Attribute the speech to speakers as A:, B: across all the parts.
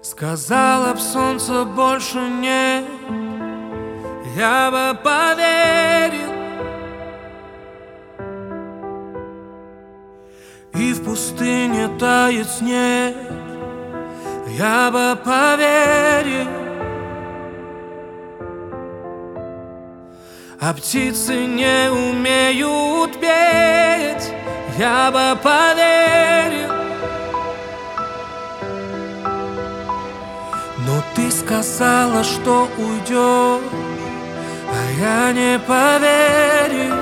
A: Сказала б солнца больше нет, я бы поверил. И в пустыне тает снег, я бы поверил. А птицы не умеют петь, я бы поверил. Но ты сказала, что уйдешь, а я не поверил.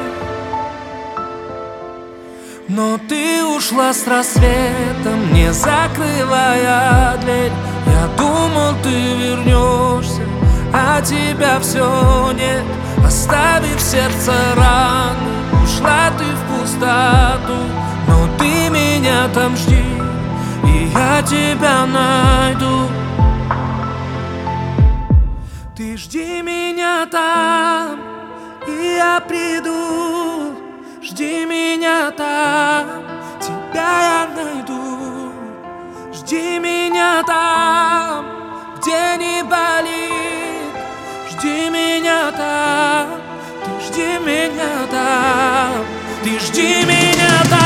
A: Но ты ушла с рассветом, не закрывая дверь. Я думал, ты вернешься, а тебя все нет. Оставив сердце раны, ушла ты в пустоту. Но ты меня там жди, и я тебя найду. Ты жди меня там, и я приду. Жди меня там, тебя я найду. Жди меня там, где не болит. Жди меня там, ты жди меня там, ты жди меня там.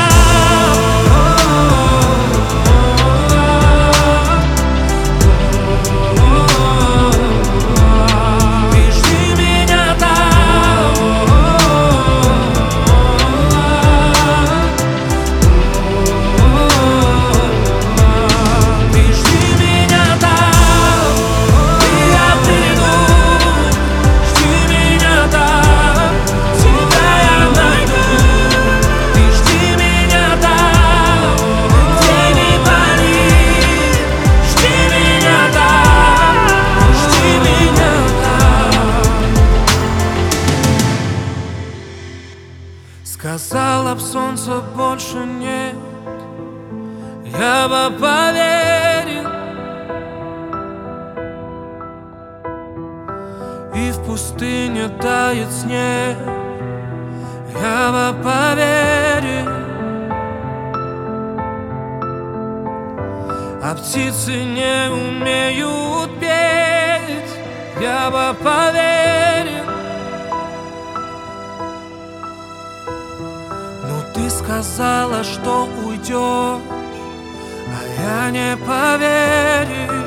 A: Сказала б солнца больше нет, я бы поверил. И в пустыне тает снег, я бы поверил. А птицы не умеют петь, я бы поверил. Ты сказала, что уйдешь, а я не поверил.